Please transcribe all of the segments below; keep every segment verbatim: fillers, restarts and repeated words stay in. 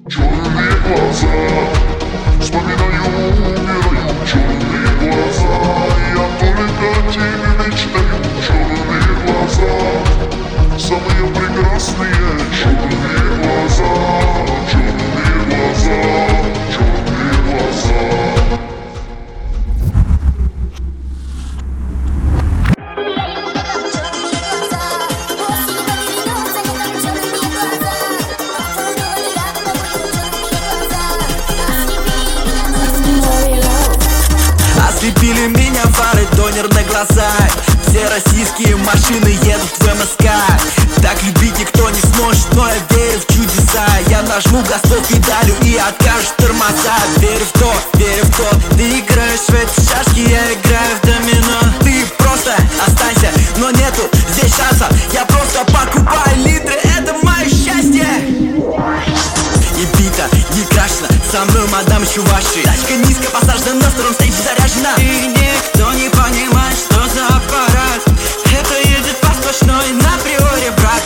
Черные глаза, вспоминаю, умираю. Черные глаза, я только о тебе мечтаю. Черные глаза, самые прекрасные. Черные глаза, черные глаза, черные глаза. Ослепили меня фары, тонерные глаза. Все российские машины едут в МСК. Так любить никто не сможет, но я верю в чудеса. Я нажму газ по педалю и откажут тормоза. Верю в то, верю в то. Ты играешь в эти шашки, я играю в домино. Ты просто останься, но нету здесь шанса. Я просто покупаю литры, это мое счастье. И бита, не крашена, со мной мадам чуваши. Тачка низко посажена, на втором стейдже заряжена. И никто не понимает, что за аппарат. Это едет по сплошной на приоре, брат.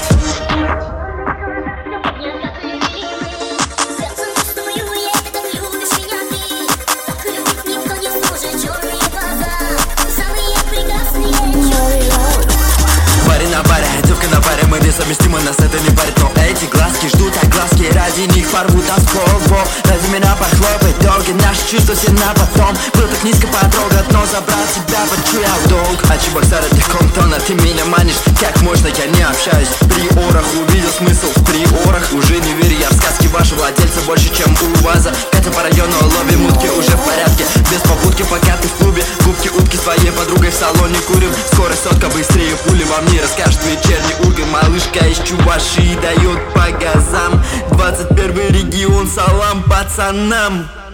Парень на паре, девка на паре, мы несовместимы, нас это не парит. Но эти глазки ждут, а глазки ради них порвут осколку. Ради меня похлопать долги, наши чувства все на потом. Был так низко потрогать, но забрать тебя хочу я в долг. А Чебоксар это Комтона, ты меня манишь, как можно, я не общаюсь. При орах увидел смысл в приорах. Уже не верю я в сказки, ваши владельцы больше, чем у ВАЗа. Катя по району, ловим утки уже в порядке. Без попутки, пока ты в клубе. Губки утки с твоей подругой в салоне курим. Скорость сотка быстрее пули во мне расскажет вечерний ургант. Малышка из Чувашии дает по газам. Двадцать первый регион, салам пацанам.